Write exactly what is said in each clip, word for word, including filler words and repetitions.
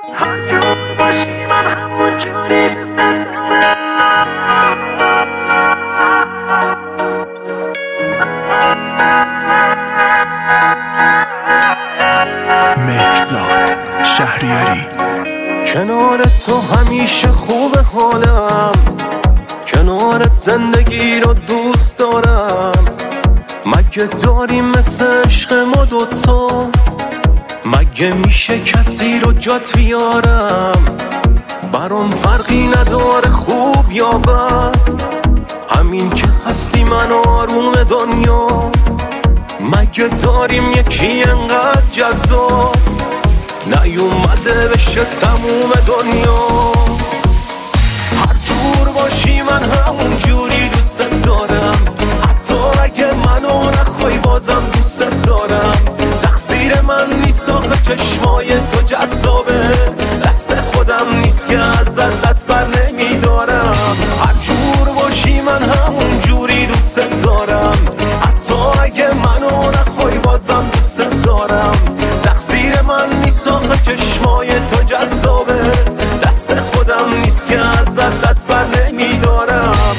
هر جور باشی من همون جوری دوست دارم. مهرزاد شهریاری. کنار تو همیشه خوب حالم، کنارت زندگی رو دوست دارم. مگه داریم مثل عشق ما دوتا؟ مگه میشه کسی رو جات بیارم؟ برام فرقی نداره خوب یا بد، همین که هستی من آروم دنیا. مگه داریم یکی انقدر جذاب نیومده بشه تموم دنیا؟ هر جور باشی من همون جوری دوست دارم، حتی اگه منو نخوای بازم دوست دارم. تقصیر من نیست آخه چشمای تو جذابه، دست خودم نیست که ازت دست بر نمیدارم. هر جور باشی من همون جوری دوست دارم، حتی اگه منو نخوای بازم دوست دارم. تقصیر من نیست آخه چشمای تو جذابه، دست خودم نیست که ازت دست بر نمیدارم.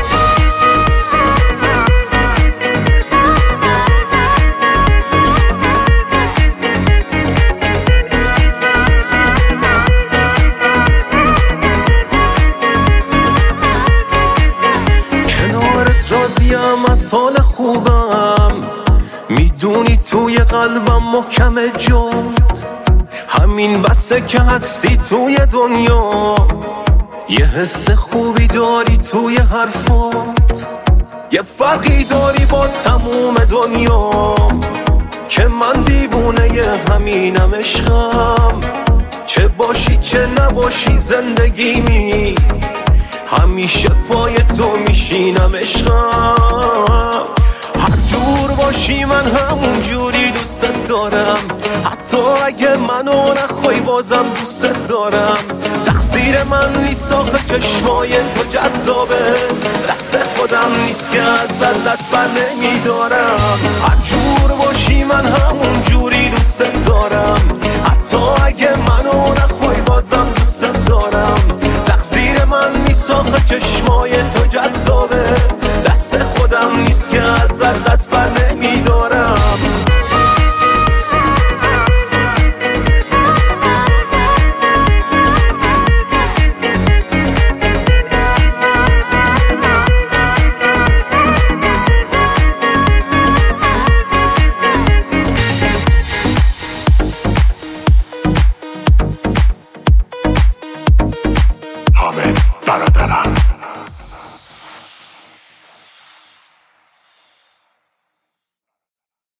کنارت راضیم از حال خوبم، میدونی توی قلبم محکم جات، همین بسه که هستی توی دنیا. یه حس خوبی داری توی حرفات، یه فرقی داری با تموم دنیا. که من دیوونه همینم عشقم، چه باشی چه نباشی زندگیمی، همیشه پای تو میشینم عشقم. هر جور باشی من همون جوری دوست دارم، حتی اگه منو نخوای بازم دوست دارم. تقصیر من نیست آخه چشمای تو جذابه، دست خودم نیست که ازت دست بر نمیدارم. هر جور باشی من همون جوری دوست دارم، حتی اگه منو نخوای بازم دوست دارم. تقصیر من نیست آخه چشمای تو جذابه، دست خودم نیست که ازت دست بر